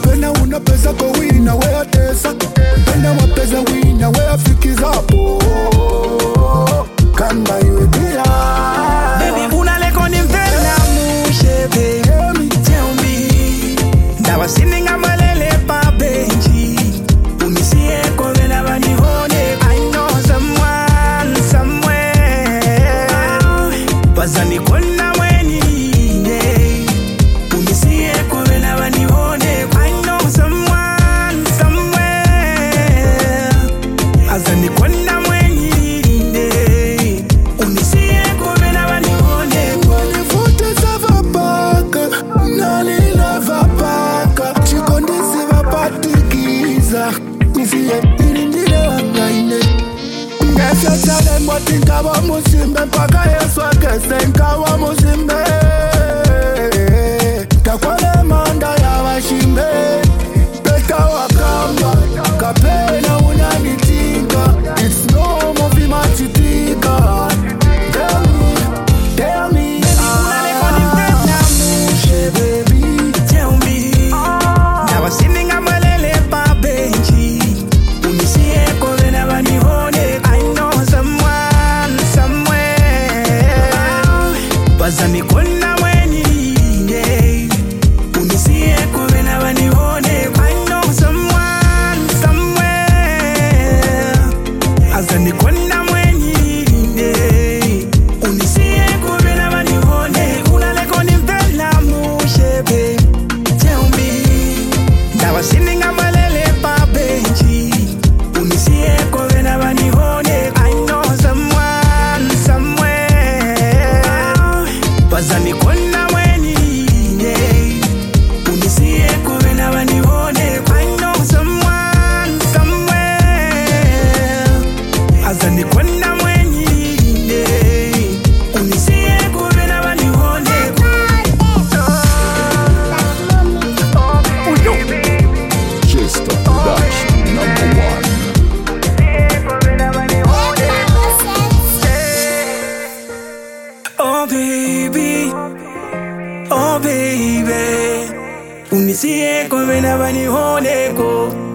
Kapena unapesa kwa wina wea tesa. Penda wapesa wina wea fikizapo. Kanda iwe bila. Baby unaleko ni mvela mushebe. Tell me ndawa sininga malele pa benji. Unisie kwa vena vani hone. I know someone somewhere. Wazani kona weni ne. Unisie kwa vena vani hone. I know someone somewhere. Azani kona weni ne. Unisie kwa vena vani hone. Walivote sava paka. Nani lava paka. Chikondisi vapatikiza. Nisie nilindile wangaine. Ngefya chale mwati nkawa musimbe. Mpaka yesu akese nkawa musimbe. Takwale manda ya washimbe. Peta wakamba. Kapena unanitinga. It's no movie machitika. Tell me. Unaleko ni mvela mushebe. Tell me ndawa sininga malele pa benji. Unisie kwa vena vani hone. I know someone somewhere. Wazani kona weni ne. Unisie kwa vena vani hone. I know someone somewhere. Azani kona weni ne. Unisie kwa vena vani hone. Unaleko ni mvela mushebe. Tell me ndawa sininga malele pa benji. Unisie kwa vena vani hone. I know someone somewhere. Wazani kona weni ne. Unisie kwa vena vani hone. I know someone somewhere. Azani kona weni ne. Unisie kwa vena vani hone. Chester Production #1. Oh baby, oh baby, unisie kwa vena vani hone ko.